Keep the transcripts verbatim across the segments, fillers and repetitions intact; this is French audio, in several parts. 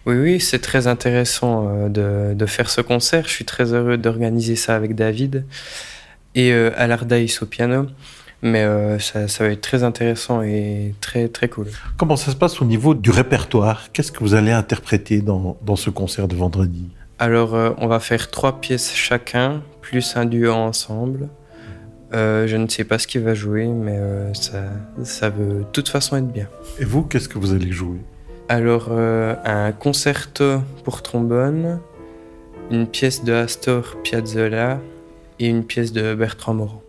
Oui, oui, c'est très intéressant euh, de, de faire ce concert. Je suis très heureux d'organiser ça avec David et euh, Alardaïs au piano. Mais euh, ça, ça va être très intéressant et très, très cool. Comment ça se passe au niveau du répertoire? Qu'est-ce que vous allez interpréter dans, dans ce concert de vendredi? Alors, euh, on va faire trois pièces chacun, plus un duo ensemble. Euh, je ne sais pas ce qu'il va jouer, mais euh, ça, ça veut de toute façon être bien. Et vous, qu'est-ce que vous allez jouer? Alors, euh, un concerto pour trombone, une pièce de Astor Piazzolla et une pièce de Bertrand Moran.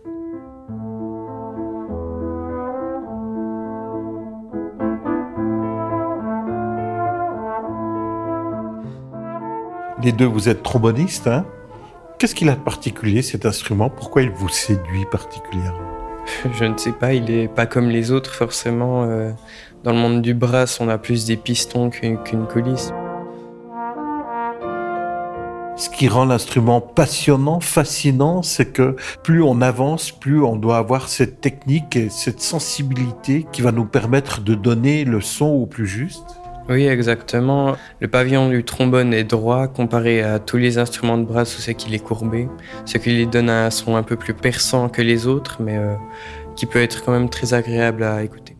Les deux, vous êtes tromboniste, hein? Qu'est-ce qu'il a de particulier, cet instrument? Pourquoi il vous séduit particulièrement? Je ne sais pas, il est pas comme les autres forcément. euh, Dans le monde du brass, on a plus des pistons qu'une qu'une coulisse. Ce qui rend l'instrument passionnant, fascinant, c'est que plus on avance, plus on doit avoir cette technique et cette sensibilité qui va nous permettre de donner le son au plus juste. Oui, exactement. Le pavillon du trombone est droit comparé à tous les instruments de brass où c'est qu'il est courbé, ce qui lui donne un son un peu plus perçant que les autres, mais euh, qui peut être quand même très agréable à écouter.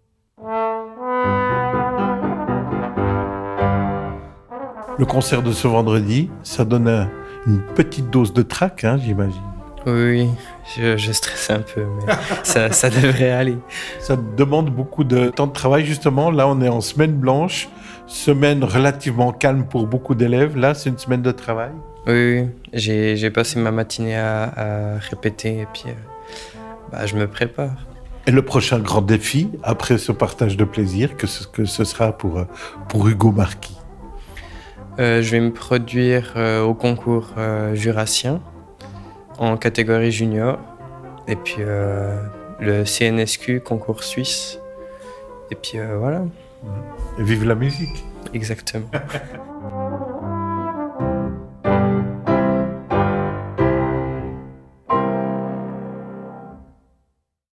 Le concert de ce vendredi, ça donne un- une petite dose de trac, hein, j'imagine. Oui, oui, je, je stresse un peu, mais ça, ça devrait aller. Ça demande beaucoup de temps de travail, justement. Là, on est en semaine blanche, semaine relativement calme pour beaucoup d'élèves. Là, c'est une semaine de travail. Oui, oui, j'ai, j'ai passé ma matinée à, à répéter et puis euh, bah, je me prépare. Et le prochain grand défi, après ce partage de plaisir, que ce, que ce sera pour, euh, pour Hugo Marquis. Euh, je vais me produire euh, au concours euh, jurassien en catégorie junior et puis euh, le C N S Q, concours suisse. Et puis euh, voilà, Et vive la musique! exactement.